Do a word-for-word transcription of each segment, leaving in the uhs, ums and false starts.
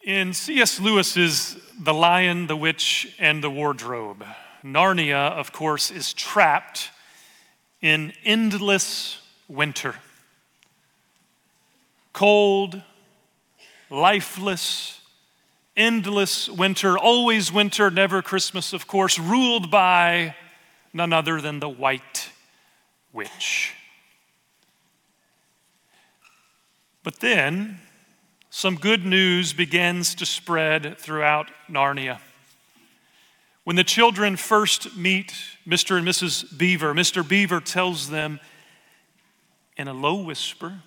In C S Lewis's The Lion, the Witch, and the Wardrobe, Narnia, of course, is trapped in endless winter. Cold, lifeless, endless winter, always winter, never Christmas, of course, ruled by none other than the White Witch. But then, some good news begins to spread throughout Narnia. When the children first meet Mister and Missus Beaver, Mister Beaver tells them in a low whisper,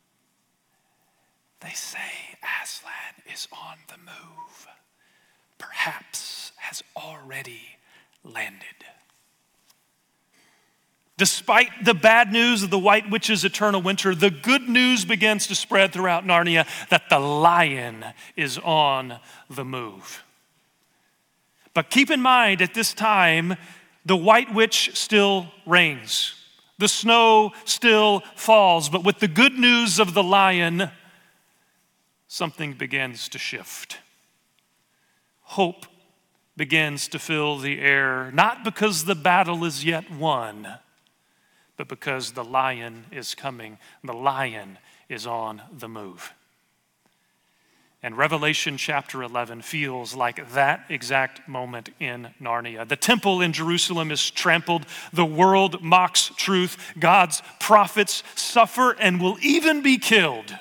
they say Aslan is on the move, perhaps has already landed. Despite the bad news of the White Witch's eternal winter, the good news begins to spread throughout Narnia that the lion is on the move. But keep in mind, at this time, the White Witch still reigns. The snow still falls. But with the good news of the lion, something begins to shift. Hope begins to fill the air, not because the battle is yet won, but because the lion is coming. The lion is on the move. And Revelation chapter eleven feels like that exact moment in Narnia. The temple in Jerusalem is trampled. The world mocks truth. God's prophets suffer and will even be killed.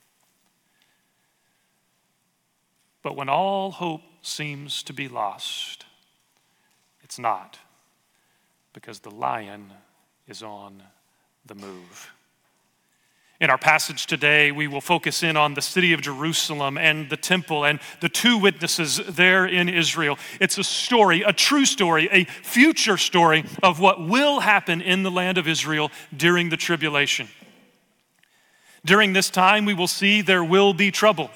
But when all hope seems to be lost, it's not, because the lion is on the move. In our passage today, we will focus in on the city of Jerusalem and the temple and the two witnesses there in Israel. It's a story, a true story, a future story of what will happen in the land of Israel during the tribulation. During this time, we will see there will be trouble,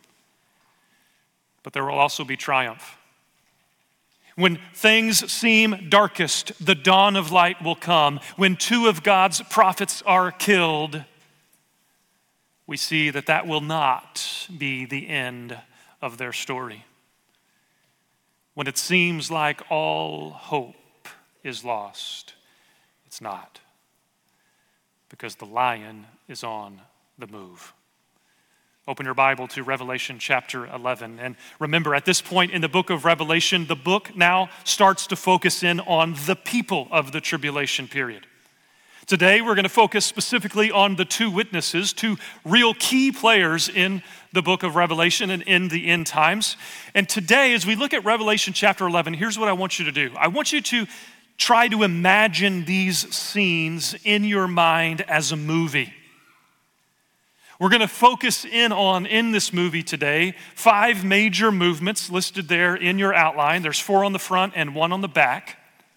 but there will also be triumph. When things seem darkest, the dawn of light will come. When two of God's prophets are killed, we see that that will not be the end of their story. When it seems like all hope is lost, it's not, because the lion is on the move. Open your Bible to Revelation chapter eleven. And remember, at this point in the book of Revelation, the book now starts to focus in on the people of the tribulation period. Today, we're going to focus specifically on the two witnesses, two real key players in the book of Revelation and in the end times. And today, as we look at Revelation chapter eleven, here's what I want you to do. I want you to try to imagine these scenes in your mind as a movie. We're going to focus in on, in this movie today, five major movements listed there in your outline. There's four on the front and one on the back.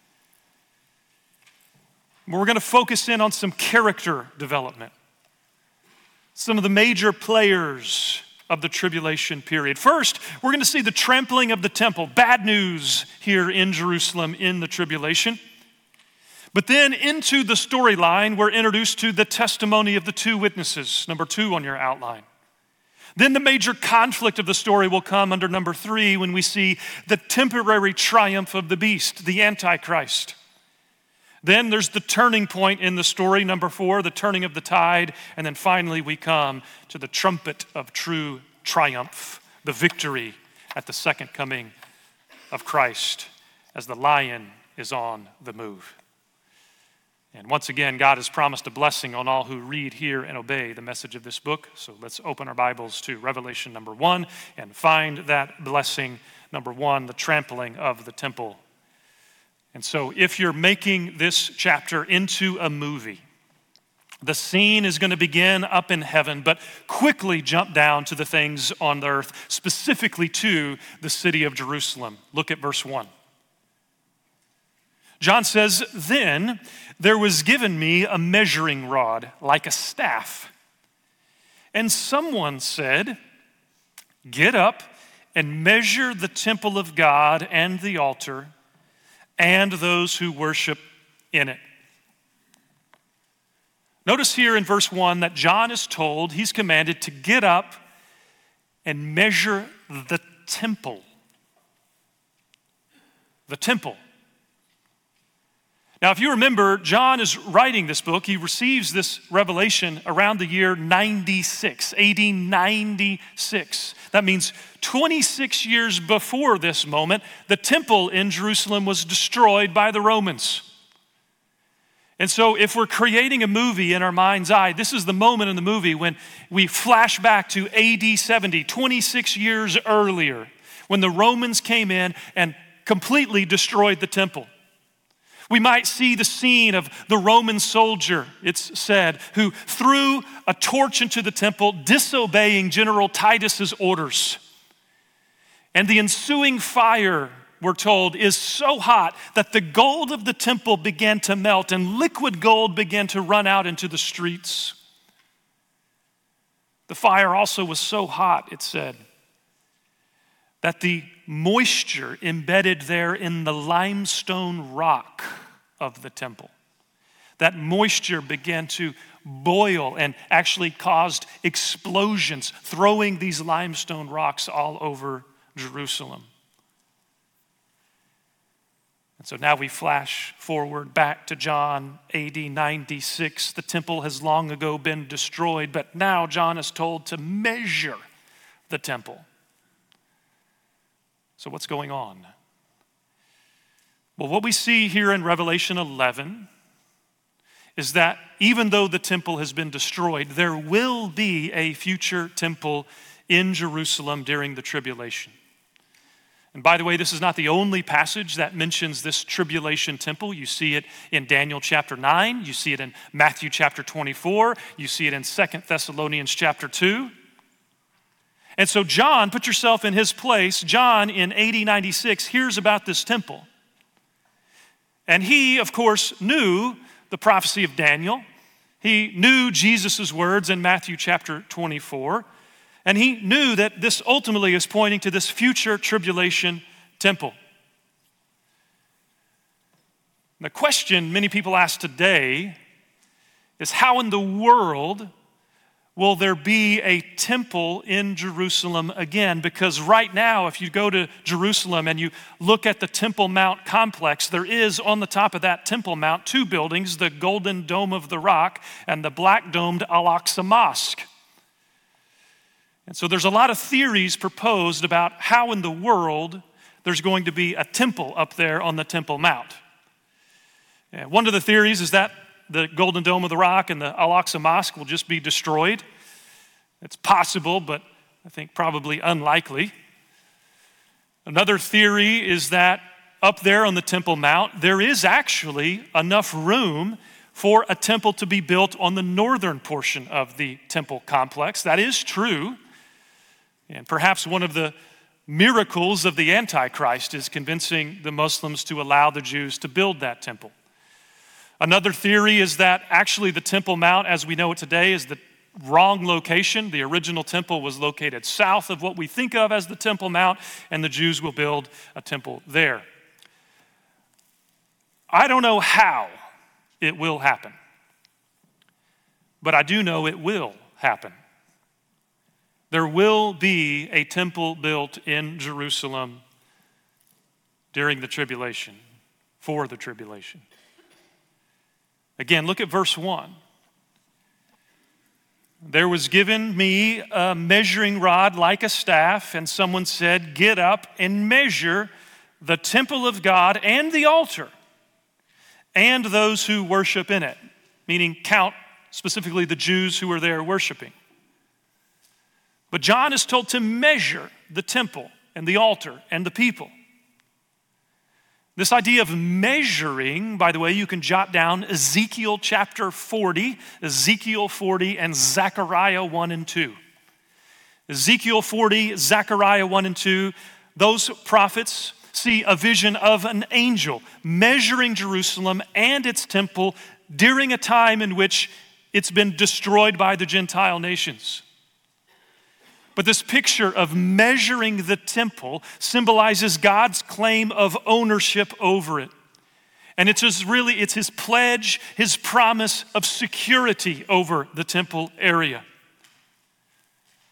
We're going to focus in on some character development, some of the major players of the tribulation period. First, we're going to see the trampling of the temple. Bad news here in Jerusalem in the tribulation. But then into the storyline, we're introduced to the testimony of the two witnesses, number two on your outline. Then the major conflict of the story will come under number three when we see the temporary triumph of the beast, the Antichrist. Then there's the turning point in the story, number four, the turning of the tide. And then finally we come to the trumpet of true triumph, the victory at the second coming of Christ as the lion is on the move. And once again, God has promised a blessing on all who read, hear, and obey the message of this book. So let's open our Bibles to Revelation number one and find that blessing, number one, the trampling of the temple. And so if you're making this chapter into a movie, the scene is going to begin up in heaven, but quickly jump down to the things on the earth, specifically to the city of Jerusalem. Look at verse one. John says, "Then there was given me a measuring rod like a staff. And someone said, 'Get up and measure the temple of God and the altar and those who worship in it.'" Notice here in verse one that John is told, he's commanded to get up and measure the temple. The temple. Now, if you remember, John is writing this book. He receives this revelation around the year ninety-six, A D ninety-six. That means twenty-six years before this moment, the temple in Jerusalem was destroyed by the Romans. And so if we're creating a movie in our mind's eye, this is the moment in the movie when we flash back to A D seventy, twenty-six years earlier, when the Romans came in and completely destroyed the temple. We might see the scene of the Roman soldier, it's said, who threw a torch into the temple, disobeying General Titus's orders. And the ensuing fire, we're told, is so hot that the gold of the temple began to melt and liquid gold began to run out into the streets. The fire also was so hot, it said, that the moisture embedded there in the limestone rock of the temple, that moisture began to boil and actually caused explosions, throwing these limestone rocks all over Jerusalem. And so now we flash forward back to John, A D ninety-six. The temple has long ago been destroyed, but now John is told to measure the temple. So what's going on? Well, what we see here in Revelation eleven is that even though the temple has been destroyed, there will be a future temple in Jerusalem during the tribulation. And by the way, this is not the only passage that mentions this tribulation temple. You see it in Daniel chapter nine, you see it in Matthew chapter twenty-four, you see it in Second Thessalonians chapter two. And so John, put yourself in his place, John in A D ninety-six hears about this temple. And he, of course, knew the prophecy of Daniel. He knew Jesus' words in Matthew chapter twenty-four. And he knew that this ultimately is pointing to this future tribulation temple. The question many people ask today is, how in the world will there be a temple in Jerusalem again? Because right now, if you go to Jerusalem and you look at the Temple Mount complex, there is on the top of that Temple Mount two buildings, the Golden Dome of the Rock and the black-domed Al-Aqsa Mosque. And so there's a lot of theories proposed about how in the world there's going to be a temple up there on the Temple Mount. And one of the theories is that the Golden Dome of the Rock and the Al-Aqsa Mosque will just be destroyed. It's possible, but I think probably unlikely. Another theory is that up there on the Temple Mount, there is actually enough room for a temple to be built on the northern portion of the temple complex. That is true. And perhaps one of the miracles of the Antichrist is convincing the Muslims to allow the Jews to build that temple. Another theory is that actually the Temple Mount, as we know it today, is the wrong location. The original temple was located south of what we think of as the Temple Mount, and the Jews will build a temple there. I don't know how it will happen, but I do know it will happen. There will be a temple built in Jerusalem during the tribulation, for the tribulation. Again, look at verse one. There was given me a measuring rod like a staff, and someone said, "Get up and measure the temple of God and the altar and those who worship in it," meaning count specifically the Jews who are there worshiping. But John is told to measure the temple and the altar and the people. This idea of measuring, by the way, you can jot down Ezekiel chapter forty, Ezekiel forty, and Zechariah one and two. Ezekiel forty, Zechariah one and two, those prophets see a vision of an angel measuring Jerusalem and its temple during a time in which it's been destroyed by the Gentile nations. But this picture of measuring the temple symbolizes God's claim of ownership over it. And it's just really, it's his pledge, his promise of security over the temple area.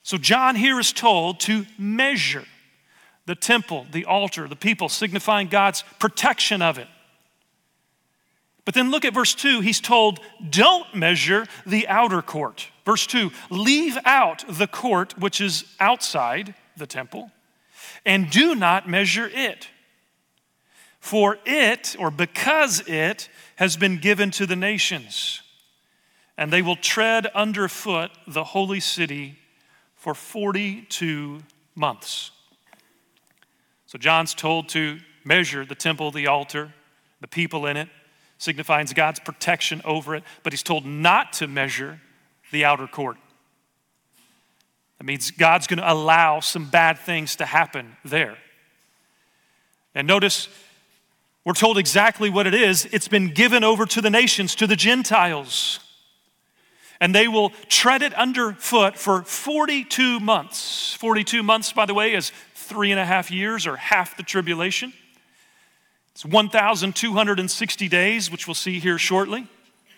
So John here is told to measure the temple, the altar, the people, signifying God's protection of it. But then look at verse two. He's told, don't measure the outer court. Verse two, leave out the court which is outside the temple, and do not measure it. For it, or because it, has been given to the nations, and they will tread underfoot the holy city for forty-two months. So John's told to measure the temple, the altar, the people in it, signifies God's protection over it, but he's told not to measure the outer court. That means God's going to allow some bad things to happen there. And notice, we're told exactly what it is. It's been given over to the nations, to the Gentiles. And they will tread it underfoot for forty-two months. forty-two months, by the way, is three and a half years or half the tribulation. It's one thousand two hundred sixty days, which we'll see here shortly.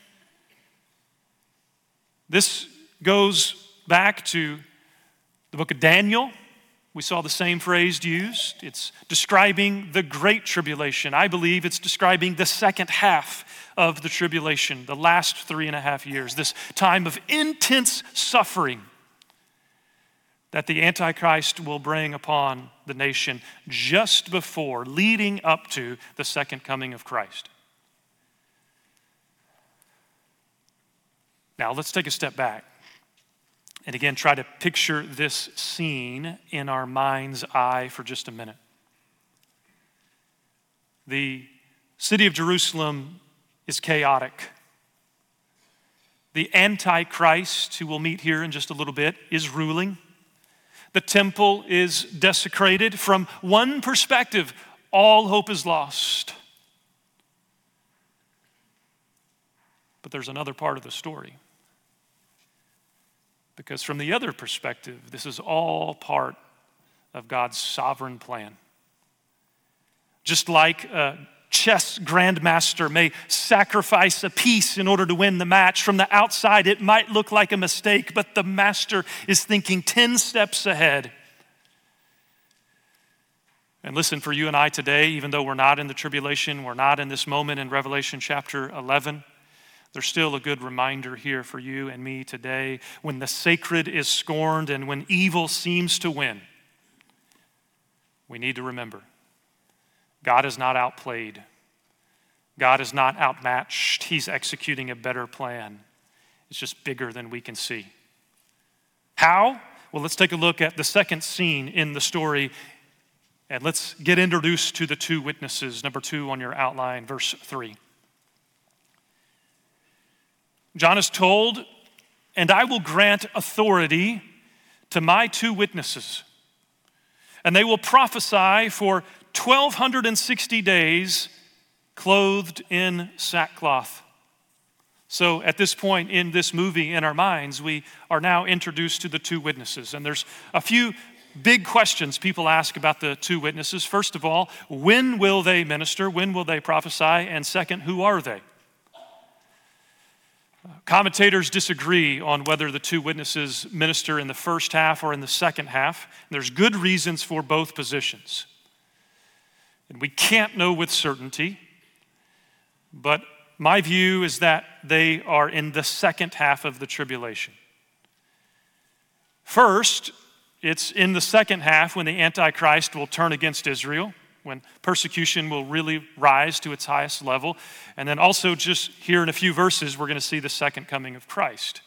This goes back to the book of Daniel. We saw the same phrase used. It's describing the great tribulation. I believe it's describing the second half of the tribulation, the last three and a half years, this time of intense suffering that the Antichrist will bring upon the nation just before, leading up to the second coming of Christ. Now, let's take a step back and again try to picture this scene in our mind's eye for just a minute. The city of Jerusalem is chaotic. The Antichrist, who we'll meet here in just a little bit, is ruling. The temple is desecrated. From one perspective, all hope is lost. But there's another part of the story. Because from the other perspective, this is all part of God's sovereign plan. Just like a chess grandmaster may sacrifice a piece in order to win the match, from the outside it might look like a mistake, but the master is thinking ten steps ahead. And listen, for you and I today, even though we're not in the tribulation, we're not in this moment in Revelation chapter eleven, there's still a good reminder here for you and me today. When the sacred is scorned and when evil seems to win, we need to remember God is not outplayed. God is not outmatched. He's executing a better plan. It's just bigger than we can see. How? Well, let's take a look at the second scene in the story, and let's get introduced to the two witnesses. Number two on your outline, verse three. John is told, and I will grant authority to my two witnesses, and they will prophesy for twelve sixty days, clothed in sackcloth. So at this point in this movie, in our minds, we are now introduced to the two witnesses. And there's a few big questions people ask about the two witnesses. First of all, when will they minister? When will they prophesy? And second, who are they? Commentators disagree on whether the two witnesses minister in the first half or in the second half. There's good reasons for both positions. And we can't know with certainty, but my view is that they are in the second half of the tribulation. First, it's in the second half when the Antichrist will turn against Israel, when persecution will really rise to its highest level. And then also just here in a few verses, we're going to see the second coming of Christ.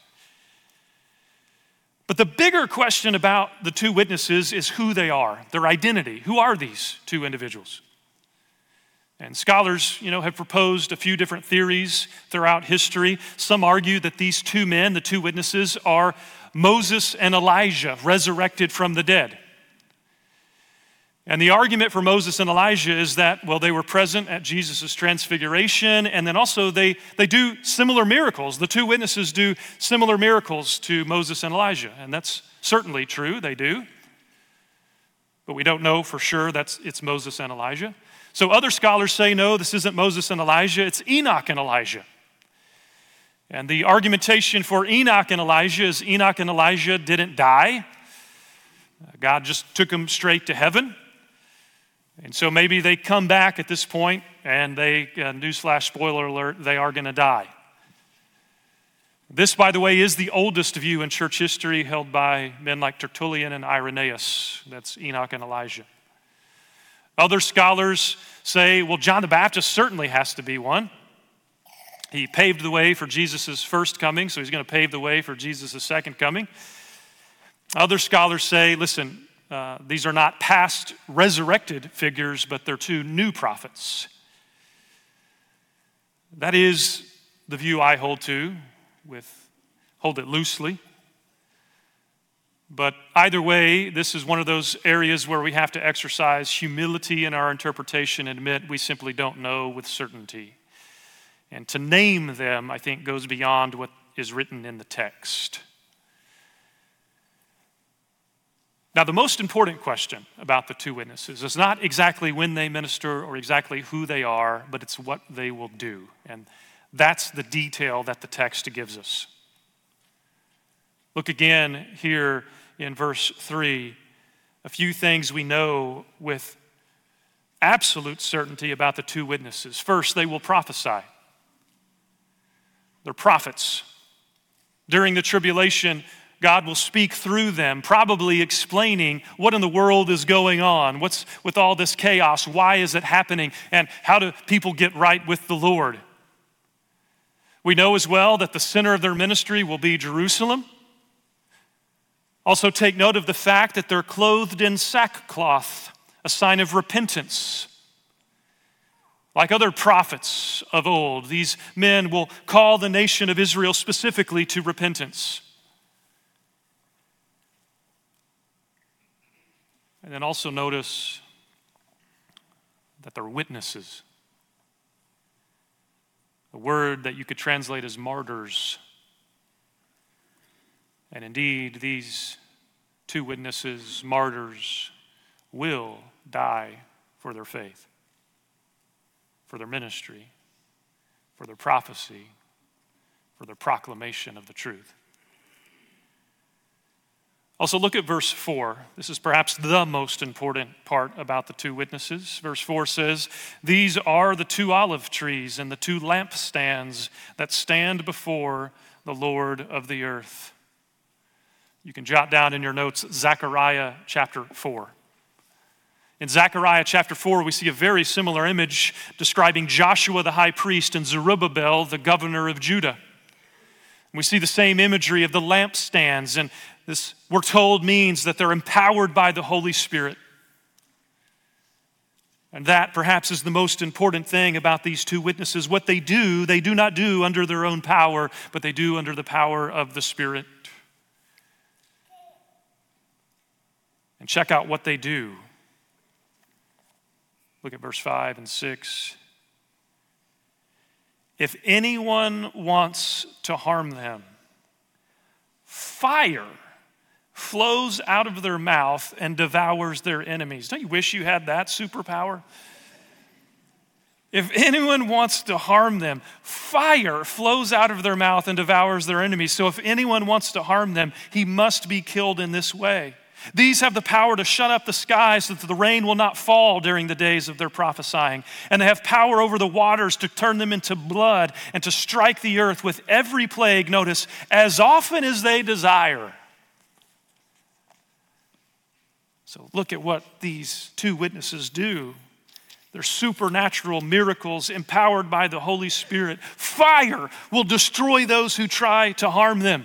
But the bigger question about the two witnesses is who they are, their identity. Who are these two individuals? And scholars, you know, have proposed a few different theories throughout history. Some argue that these two men, the two witnesses, are Moses and Elijah, resurrected from the dead. And the argument for Moses and Elijah is that, well, they were present at Jesus' transfiguration, and then also they, they do similar miracles. The two witnesses do similar miracles to Moses and Elijah, and that's certainly true, they do. But we don't know for sure that's it's Moses and Elijah. So other scholars say, no, this isn't Moses and Elijah, it's Enoch and Elijah. And the argumentation for Enoch and Elijah is Enoch and Elijah didn't die. God just took them straight to heaven. And so maybe they come back at this point and they, uh, newsflash, spoiler alert, they are going to die. This, by the way, is the oldest view in church history held by men like Tertullian and Irenaeus. That's Enoch and Elijah. Other scholars say, well, John the Baptist certainly has to be one. He paved the way for Jesus' first coming, so he's going to pave the way for Jesus' second coming. Other scholars say, listen, uh, these are not past resurrected figures, but they're two new prophets. That is the view I hold to, with hold it loosely. But either way, this is one of those areas where we have to exercise humility in our interpretation and admit we simply don't know with certainty. And to name them, I think, goes beyond what is written in the text. Now, the most important question about the two witnesses is not exactly when they minister or exactly who they are, but it's what they will do. And that's the detail that the text gives us. Look again here in verse three, a few things we know with absolute certainty about the two witnesses. First, they will prophesy. They're prophets. During the tribulation, God will speak through them, probably explaining what in the world is going on. What's with all this chaos? Why is it happening? And how do people get right with the Lord? We know as well that the center of their ministry will be Jerusalem. Also take note of the fact that they're clothed in sackcloth, a sign of repentance. Like other prophets of old, these men will call the nation of Israel specifically to repentance. And then also notice that they're witnesses. A word that you could translate as martyrs. And indeed, these two witnesses, martyrs, will die for their faith, for their ministry, for their prophecy, for their proclamation of the truth. Also, look at verse four. This is perhaps the most important part about the two witnesses. Verse four says, "These are the two olive trees and the two lampstands that stand before the Lord of the earth." You can jot down in your notes Zechariah chapter four. In Zechariah chapter four, we see a very similar image describing Joshua the high priest and Zerubbabel, the governor of Judah. We see the same imagery of the lampstands, and this, we're told, means that they're empowered by the Holy Spirit. And that perhaps is the most important thing about these two witnesses. What they do, they do not do under their own power, but they do under the power of the Spirit. And check out what they do. Look at verse five and six. "If anyone wants to harm them, fire flows out of their mouth and devours their enemies." Don't you wish you had that superpower? If anyone wants to harm them, fire flows out of their mouth and devours their enemies. So if anyone wants to harm them, he must be killed in this way. These have the power to shut up the skies so that the rain will not fall during the days of their prophesying. And they have power over the waters to turn them into blood and to strike the earth with every plague, notice, as often as they desire. So look at what these two witnesses do. They're supernatural miracles empowered by the Holy Spirit. Fire will destroy those who try to harm them.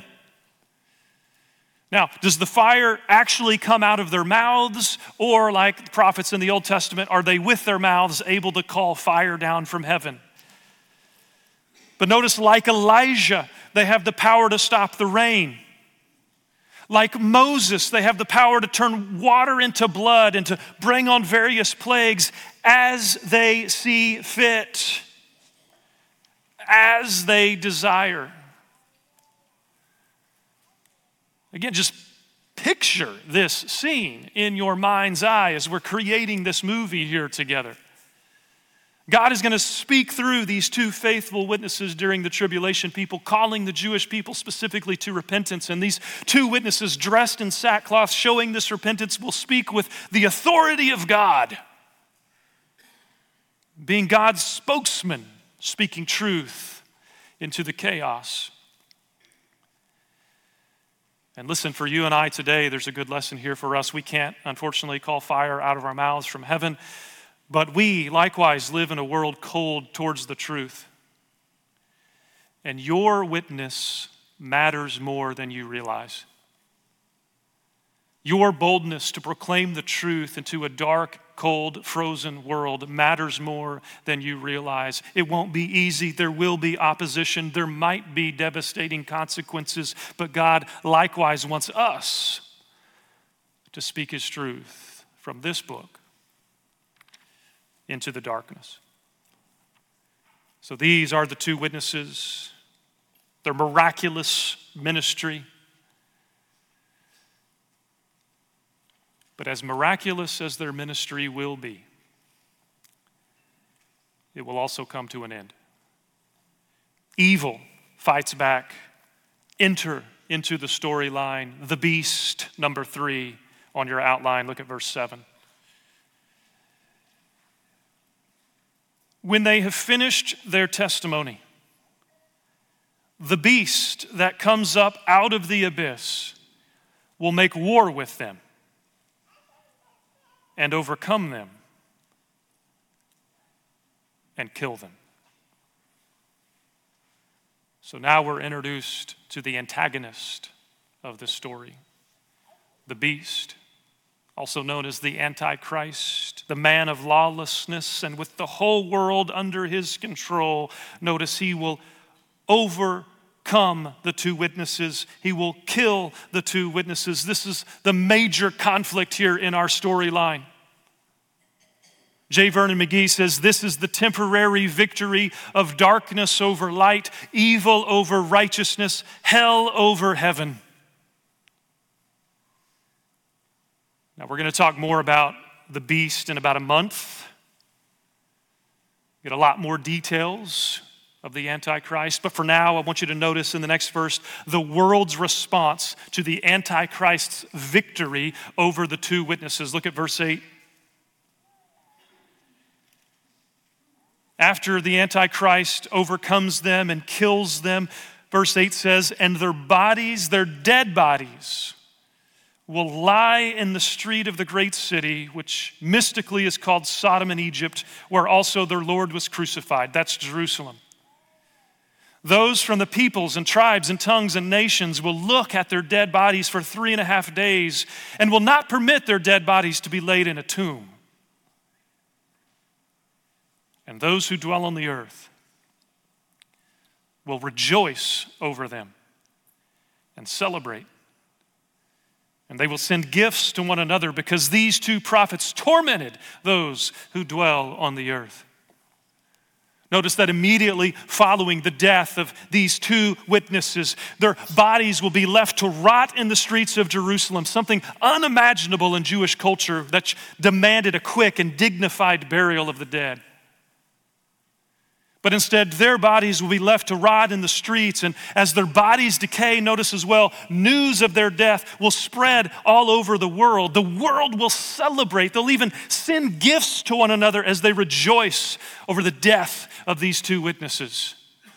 Now, does the fire actually come out of their mouths? Or like the prophets in the Old Testament, are they with their mouths able to call fire down from heaven? But notice, like Elijah, they have the power to stop the rain. Like Moses, they have the power to turn water into blood and to bring on various plagues as they see fit, as they desire. Again, just picture this scene in your mind's eye as we're creating this movie here together. God is going to speak through these two faithful witnesses during the tribulation, people calling the Jewish people specifically to repentance. And these two witnesses dressed in sackcloth showing this repentance will speak with the authority of God, being God's spokesman, speaking truth into the chaos. And listen, for you and I today, there's a good lesson here for us. We can't, unfortunately, call fire out of our mouths from heaven, but we likewise live in a world cold towards the truth. And your witness matters more than you realize. Your boldness to proclaim the truth into a dark, cold, frozen world matters more than you realize. It won't be easy. There will be opposition. There might be devastating consequences, but God likewise wants us to speak his truth from this book into the darkness. So these are the two witnesses, their miraculous ministry. But as miraculous as their ministry will be, it will also come to an end. Evil fights back. Enter into the storyline. The beast, number three on your outline. Look at verse seven. When they have finished their testimony, the beast that comes up out of the abyss will make war with them and overcome them and kill them. So now we're introduced to the antagonist of this story, the beast, also known as the Antichrist, the man of lawlessness, and with the whole world under his control. Notice he will overcome the two witnesses. He will kill the two witnesses. This is the major conflict here in our storyline. J. Vernon McGee says this is the temporary victory of darkness over light, evil over righteousness, hell over heaven. Now we're going to talk more about the beast in about a month. Get a lot more details of the Antichrist. But for now, I want you to notice in the next verse the world's response to the Antichrist's victory over the two witnesses. Look at verse eight. After the Antichrist overcomes them and kills them, verse eight says, and their bodies, their dead bodies, will lie in the street of the great city, which mystically is called Sodom and Egypt, where also their Lord was crucified. That's Jerusalem. Those from the peoples and tribes and tongues and nations will look at their dead bodies for three and a half days and will not permit their dead bodies to be laid in a tomb. And those who dwell on the earth will rejoice over them and celebrate. And they will send gifts to one another because these two prophets tormented those who dwell on the earth. Notice that immediately following the death of these two witnesses, their bodies will be left to rot in the streets of Jerusalem, something unimaginable in Jewish culture that demanded a quick and dignified burial of the dead. But instead, their bodies will be left to rot in the streets. And as their bodies decay, notice as well, news of their death will spread all over the world. The world will celebrate. They'll even send gifts to one another as they rejoice over the death of these two witnesses.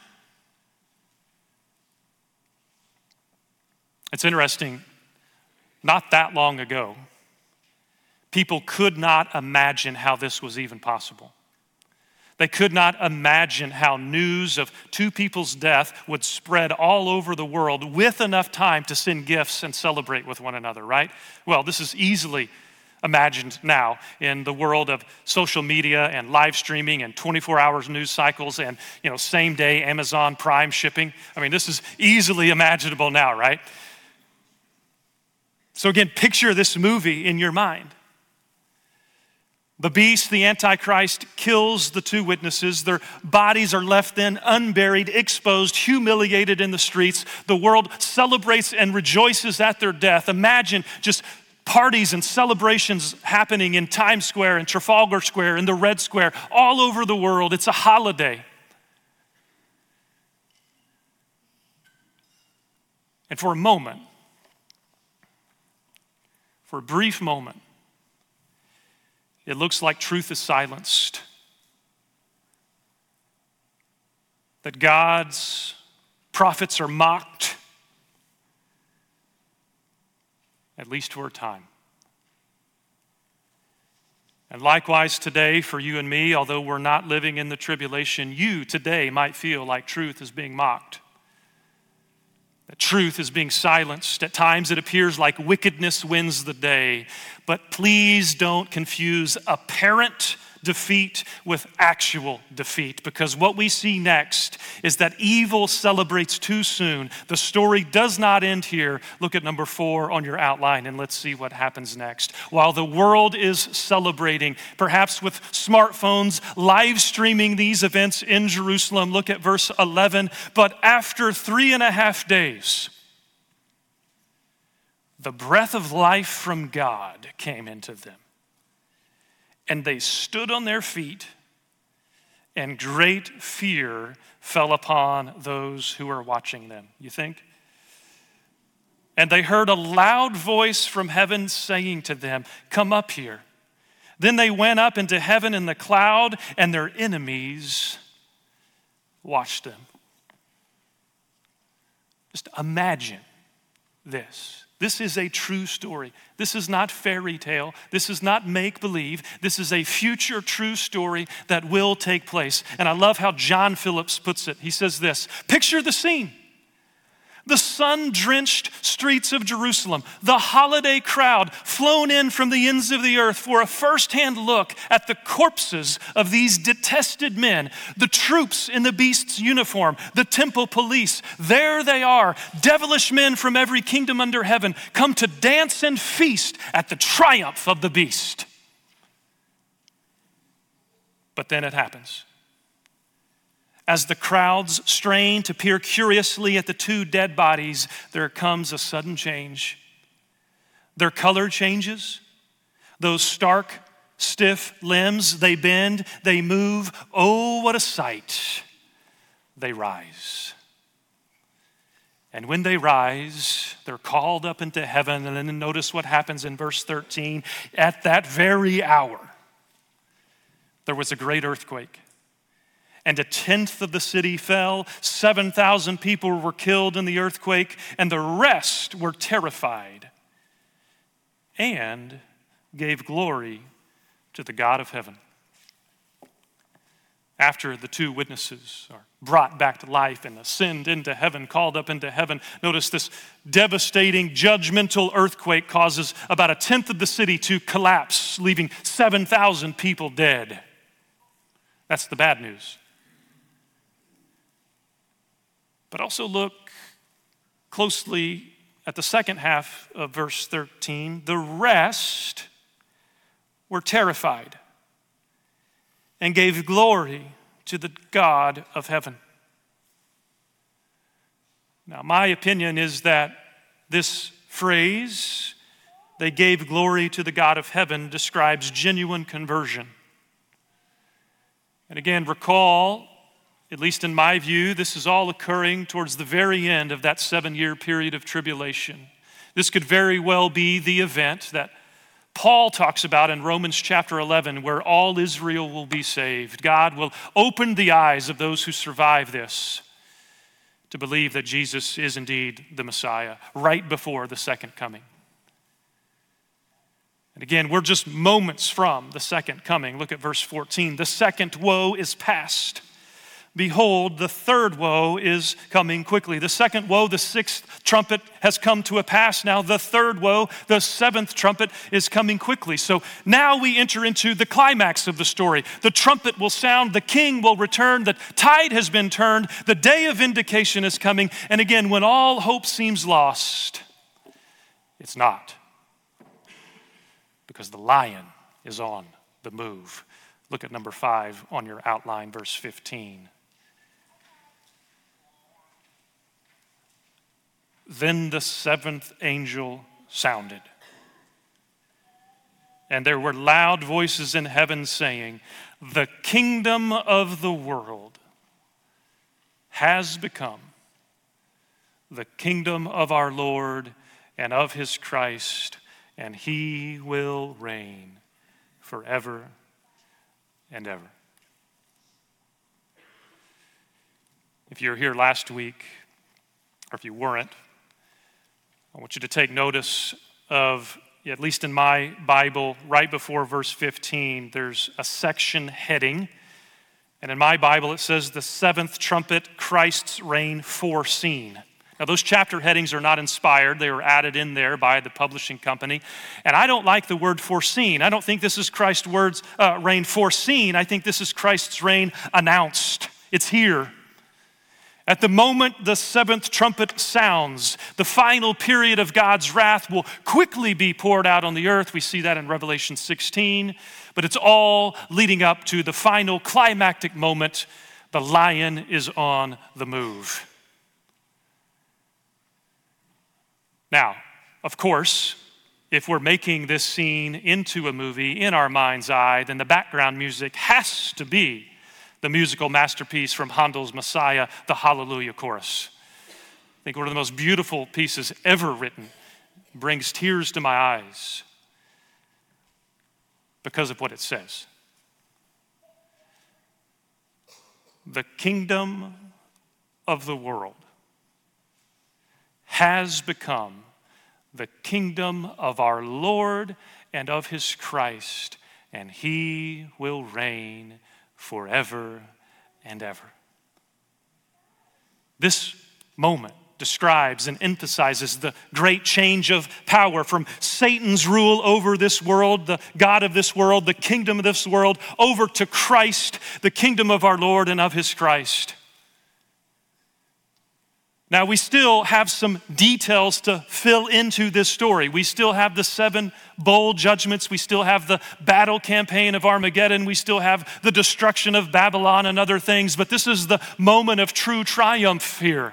It's interesting, not that long ago, people could not imagine how this was even possible. They could not imagine how news of two people's death would spread all over the world with enough time to send gifts and celebrate with one another, right? Well, this is easily imagined now in the world of social media and live streaming and twenty-four hours news cycles and, you know, same day Amazon Prime shipping. I mean, this is easily imaginable now, right? So again, picture this movie in your mind. The beast, the Antichrist, kills the two witnesses. Their bodies are left then unburied, exposed, humiliated in the streets. The world celebrates and rejoices at their death. Imagine just parties and celebrations happening in Times Square and Trafalgar Square and the Red Square all over the world. It's a holiday. And for a moment, for a brief moment, it looks like truth is silenced. That God's prophets are mocked, at least for a time. And likewise today for you and me, although we're not living in the tribulation, you today might feel like truth is being mocked. That truth is being silenced. At times it appears like wickedness wins the day. But please don't confuse apparent defeat with actual defeat, because what we see next is that evil celebrates too soon. The story does not end here. Look at number four on your outline and let's see what happens next. While the world is celebrating, perhaps with smartphones, live streaming these events in Jerusalem, look at verse eleven. But after three and a half days, the breath of life from God came into them. And they stood on their feet, and great fear fell upon those who were watching them. You think? And they heard a loud voice from heaven saying to them, "Come up here." Then they went up into heaven in the cloud, and their enemies watched them. Just imagine this. This is a true story. This is not fairy tale. This is not make-believe. This is a future true story that will take place. And I love how John Phillips puts it. He says this, picture the scene. The sun-drenched streets of Jerusalem, the holiday crowd flown in from the ends of the earth for a first-hand look at the corpses of these detested men, the troops in the beast's uniform, the temple police. There they are, devilish men from every kingdom under heaven, come to dance and feast at the triumph of the beast. But then it happens. As the crowds strain to peer curiously at the two dead bodies, there comes a sudden change. Their color changes. Those stark, stiff limbs, they bend, they move. Oh, what a sight. They rise. And when they rise, they're called up into heaven. And then notice what happens in verse thirteen. At that very hour, there was a great earthquake. And a tenth of the city fell. seven thousand people were killed in the earthquake, and the rest were terrified and gave glory to the God of heaven. After the two witnesses are brought back to life and ascend into heaven, called up into heaven, notice this devastating, judgmental earthquake causes about a tenth of the city to collapse, leaving seven thousand people dead. That's the bad news. But also look closely at the second half of verse thirteen. The rest were terrified and gave glory to the God of heaven. Now, my opinion is that this phrase, they gave glory to the God of heaven, describes genuine conversion. And again, recall, at least in my view, this is all occurring towards the very end of that seven-year period of tribulation. This could very well be the event that Paul talks about in Romans chapter eleven, where all Israel will be saved. God will open the eyes of those who survive this to believe that Jesus is indeed the Messiah right before the second coming. And again, we're just moments from the second coming. Look at verse fourteen. The second woe is past. Behold, the third woe is coming quickly. The second woe, the sixth trumpet, has come to a pass. Now the third woe, the seventh trumpet, is coming quickly. So now we enter into the climax of the story. The trumpet will sound, the king will return, the tide has been turned, the day of vindication is coming. And again, when all hope seems lost, it's not. Because the lion is on the move. Look at number five on your outline, verse fifteen. Then the seventh angel sounded. And there were loud voices in heaven saying, "The kingdom of the world has become the kingdom of our Lord and of his Christ, and he will reign forever and ever." If you were here last week, or if you weren't, I want you to take notice of, at least in my Bible, right before verse fifteen, there's a section heading. And in my Bible, it says, "The seventh trumpet, Christ's reign foreseen." Now, those chapter headings are not inspired. They were added in there by the publishing company. And I don't like the word foreseen. I don't think this is Christ's words, uh, reign foreseen. I think this is Christ's reign announced. It's here. At the moment the seventh trumpet sounds, the final period of God's wrath will quickly be poured out on the earth. We see that in Revelation sixteen. But it's all leading up to the final climactic moment. The lion is on the move. Now, of course, if we're making this scene into a movie in our mind's eye, then the background music has to be the musical masterpiece from Handel's Messiah, the Hallelujah Chorus. I think one of the most beautiful pieces ever written. Brings tears to my eyes because of what it says. The kingdom of the world has become the kingdom of our Lord and of his Christ, and he will reign forever and ever. This moment describes and emphasizes the great change of power from Satan's rule over this world, the God of this world, the kingdom of this world, over to Christ, the kingdom of our Lord and of his Christ. Now, we still have some details to fill into this story. We still have the seven bowl judgments. We still have the battle campaign of Armageddon. We still have the destruction of Babylon and other things. But this is the moment of true triumph here.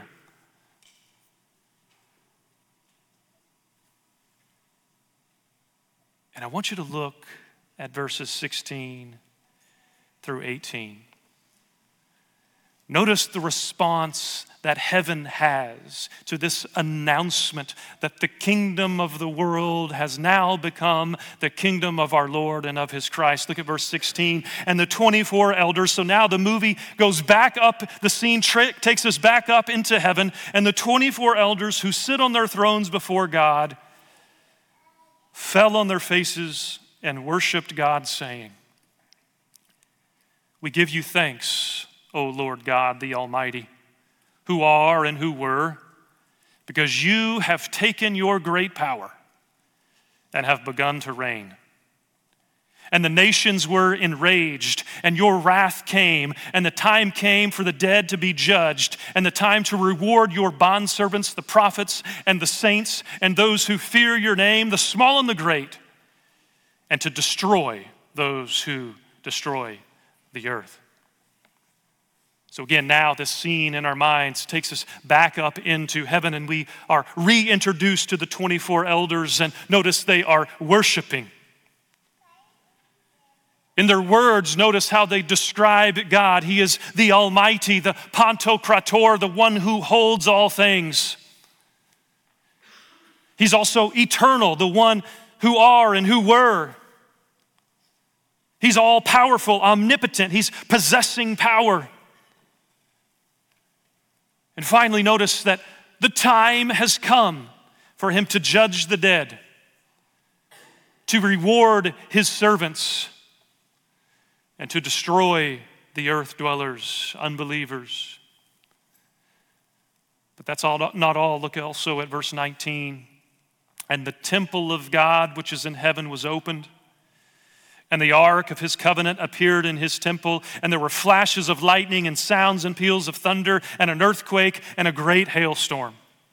And I want you to look at verses sixteen through eighteen. Notice the response that heaven has to this announcement that the kingdom of the world has now become the kingdom of our Lord and of his Christ. Look at verse sixteen. And the twenty-four elders, so now the movie goes back up, the scene tra- takes us back up into heaven, and the twenty-four elders who sit on their thrones before God fell on their faces and worshiped God, saying, "We give you thanks, O Lord God, the Almighty, who are and who were, because you have taken your great power and have begun to reign. And the nations were enraged, and your wrath came, and the time came for the dead to be judged, and the time to reward your bondservants, the prophets and the saints, and those who fear your name, the small and the great, and to destroy those who destroy the earth." So again, now this scene in our minds takes us back up into heaven, and we are reintroduced to the twenty-four elders, and notice they are worshiping. In their words, notice how they describe God. He is the Almighty, the Pantocrator, the one who holds all things. He's also eternal, the one who are and who were. He's all-powerful, omnipotent. He's possessing power. And finally, notice that the time has come for him to judge the dead, to reward his servants, and to destroy the earth dwellers, unbelievers. But that's all, not all. Look also at verse nineteen. And the temple of God, which is in heaven, was opened, and the ark of his covenant appeared in his temple, and there were flashes of lightning and sounds and peals of thunder and an earthquake and a great hailstorm.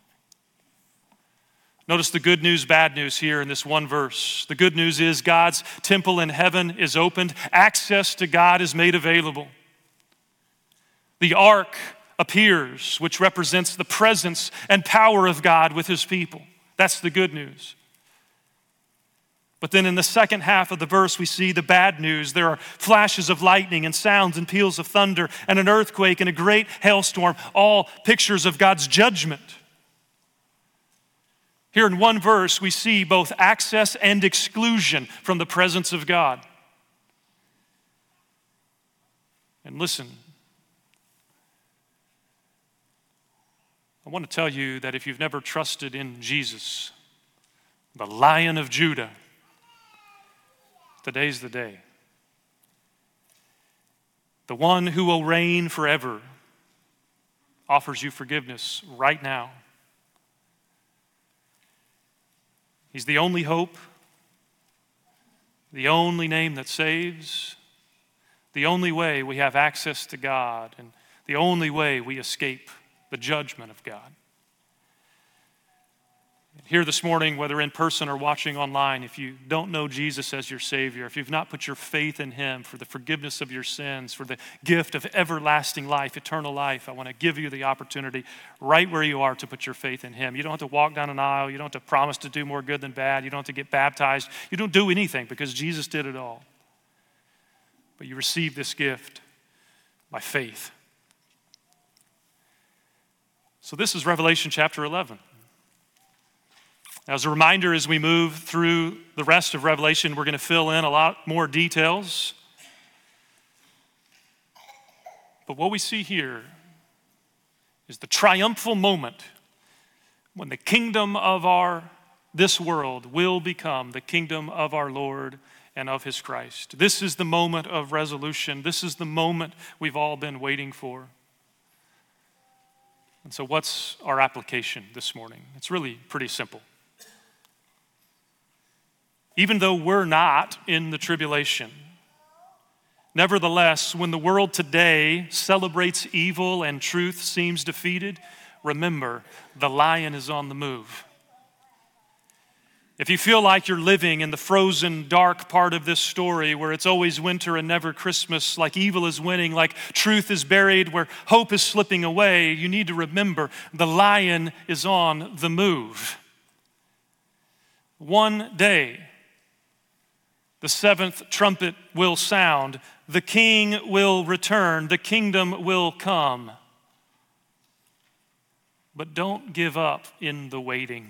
Notice the good news, bad news here in this one verse. The good news is God's temple in heaven is opened. Access to God is made available. The ark appears, which represents the presence and power of God with his people. That's the good news. But then in the second half of the verse, we see the bad news. There are flashes of lightning and sounds and peals of thunder and an earthquake and a great hailstorm, all pictures of God's judgment. Here in one verse, we see both access and exclusion from the presence of God. And listen, I want to tell you that if you've never trusted in Jesus, the Lion of Judah, today's the day. The one who will reign forever offers you forgiveness right now. He's the only hope, the only name that saves, the only way we have access to God, and the only way we escape the judgment of God. Here this morning, whether in person or watching online, if you don't know Jesus as your Savior, if you've not put your faith in Him for the forgiveness of your sins, for the gift of everlasting life, eternal life, I want to give you the opportunity right where you are to put your faith in Him. You don't have to walk down an aisle. You don't have to promise to do more good than bad. You don't have to get baptized. You don't do anything because Jesus did it all. But you receive this gift by faith. So this is Revelation chapter eleven. As a reminder, as we move through the rest of Revelation, we're going to fill in a lot more details. But what we see here is the triumphal moment when the kingdom of our this world will become the kingdom of our Lord and of His Christ. This is the moment of resolution. This is the moment we've all been waiting for. And so what's our application this morning? It's really pretty simple. Even though we're not in the tribulation, nevertheless, when the world today celebrates evil and truth seems defeated, remember, the Lion is on the move. If you feel like you're living in the frozen, dark part of this story where it's always winter and never Christmas, like evil is winning, like truth is buried, where hope is slipping away, you need to remember the Lion is on the move. One day, the seventh trumpet will sound, the King will return, the kingdom will come. But don't give up in the waiting.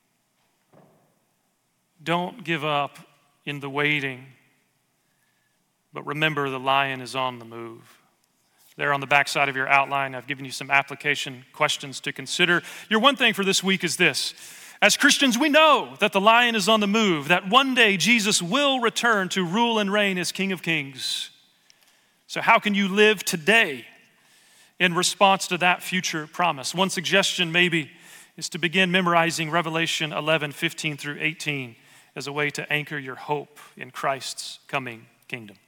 Don't give up in the waiting. But remember, the Lion is on the move. There on the back side of your outline, I've given you some application questions to consider. Your one thing for this week is this. As Christians, we know that the Lion is on the move, that one day Jesus will return to rule and reign as King of Kings. So how can you live today in response to that future promise? One suggestion maybe is to begin memorizing Revelation eleven, fifteen through eighteen as a way to anchor your hope in Christ's coming kingdom.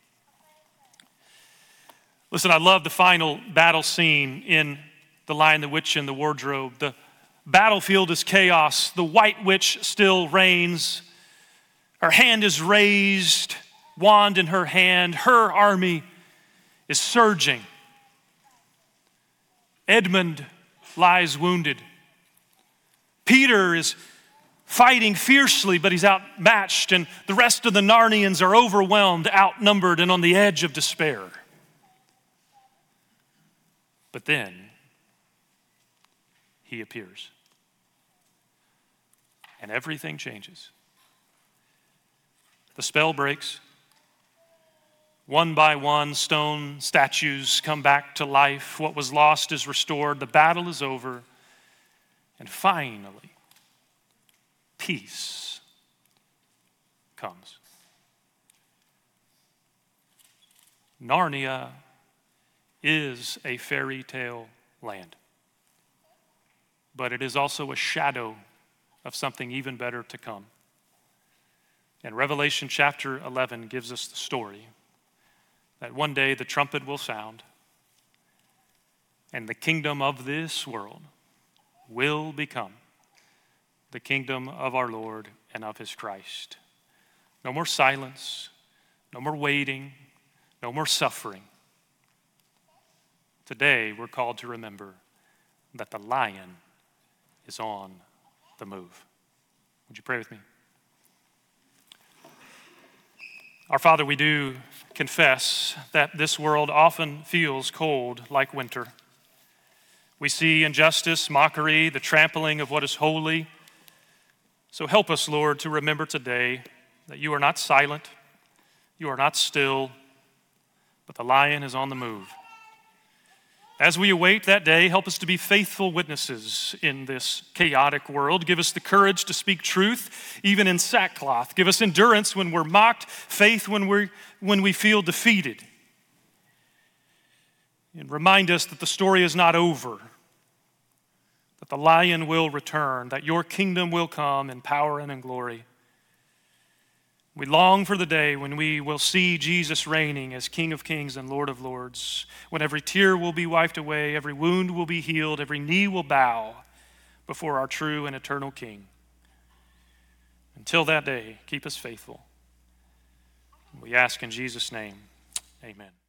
Listen, I love the final battle scene in The Lion, the Witch, and the Wardrobe. The battlefield is chaos. The white witch still reigns. Her hand is raised, wand in her hand. Her army is surging. Edmund lies wounded. Peter is fighting fiercely, but he's outmatched, and the rest of the Narnians are overwhelmed, outnumbered, and on the edge of despair. But then, he appears. And everything changes. The spell breaks. One by one, stone statues come back to life. What was lost is restored. The battle is over. And finally, peace comes. Narnia is a fairy tale land, but it is also a shadow of something even better to come. And Revelation chapter eleven gives us the story that one day the trumpet will sound and the kingdom of this world will become the kingdom of our Lord and of His Christ. No more silence, no more waiting, no more suffering. Today we're called to remember that the Lion is on the move. Would you pray with me? Our Father, we do confess that this world often feels cold like winter. We see injustice, mockery, the trampling of what is holy. So help us, Lord, to remember today that you are not silent, you are not still, but the lion is on the move. As we await that day, help us to be faithful witnesses in this chaotic world. Give us the courage to speak truth, even in sackcloth. Give us endurance when we're mocked, faith when, we're, when we feel defeated. And remind us that the story is not over, that the lion will return, that your kingdom will come in power and in glory. We long for the day when we will see Jesus reigning as King of Kings and Lord of Lords, when every tear will be wiped away, every wound will be healed, every knee will bow before our true and eternal King. Until that day, keep us faithful. We ask in Jesus' name, amen.